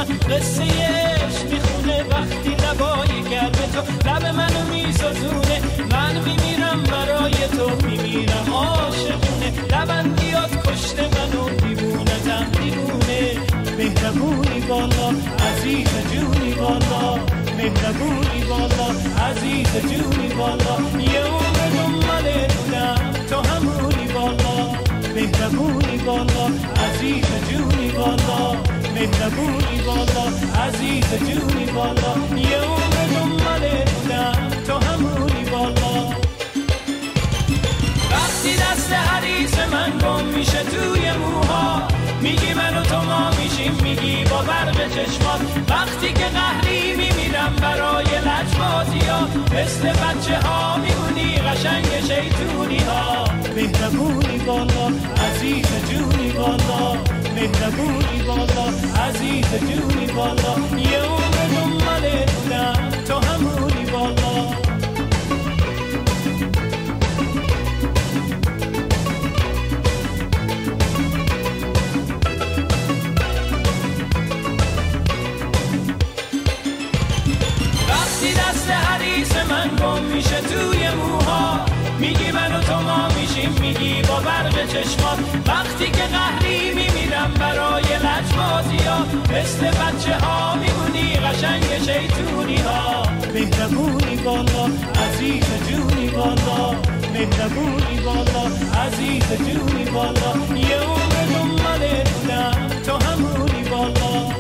قصه عشق میخونه وقتی لبای گرم تو لب منو میسازونه. من میمیرم برای تو، میمیرم عاشقونه. لبندیات کشته منو، دیوونتم دیوونه. مهربونی بالا عزیز جونی بالا، مهربونی بالا عزیز جونی بالا. یه عمر دنبالت بودم تو همونی بالا، مهربونی بالا عزیز جونی بالا، مهربونی بالا عزیز جونی بالا. یه عمر دنبالت بودم تو همونی بالا. وقتی دست حدیث من گم میشه توی موها، میگی من و تو ما میشیم، میگی با برق چشمات. وقتی که قهری میمیرم برای لجبازی ها، مثل بچه ها میمونی قشنگ شیطونی ها. مهربونی بالا عزیز جونی بالا، مهربونی بالا عزیز جونی بالا. یه عمر دنبالت بودم تو همونی بالا. من گم میشه توی موها، میگی من و تو ما میشیم، میگی با برق چشمات. وقتی که قهری میمیرم برای لجبازی ها، مثل بچه ها میمونی قشنگ شیطونی ها. مهربونی بالا عزیز جونی بالا، مهربونی بالا عزیز جونی بالا. یه عمر دنبالت بودم تو همونی بالا.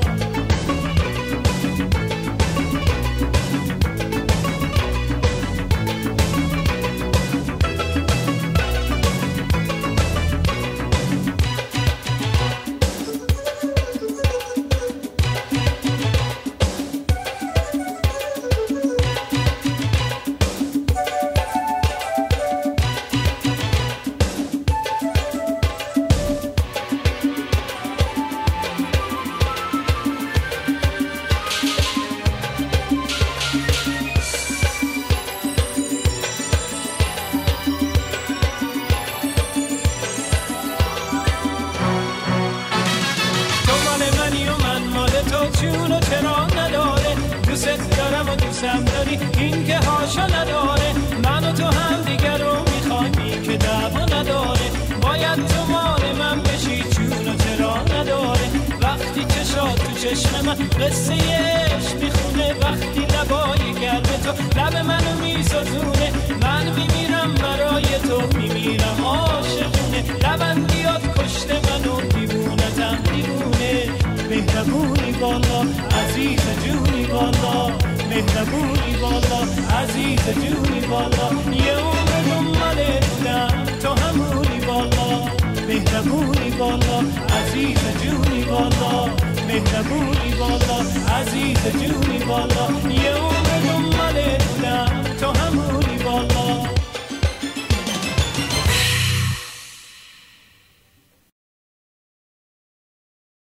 چونو چرا نداره، دوست دارم و دوستم داری، این که هاشا نداره. من و تو هم دیگر رو میخوایم که دعوا نداره. باید تو مال من بشی، چونو چرا نداره. وقتی چشات تو چشم من قصه عشق میخونه، وقتی لبای گرم تو لب منو میسازونه. من میمیرم برای تو، میمیرم عاشقونه. لبندیات کشته منو، دیوونتم دیوونه. مهربونی بالا عزیز جونی بالا، مهربونی بالا عزیز جونی بالا. یه عمر دنبالت بودم تو همونی بالا، مهربونی بالا عزیز جونی بالا، مهربونی بالا عزیز جونی بالا. یه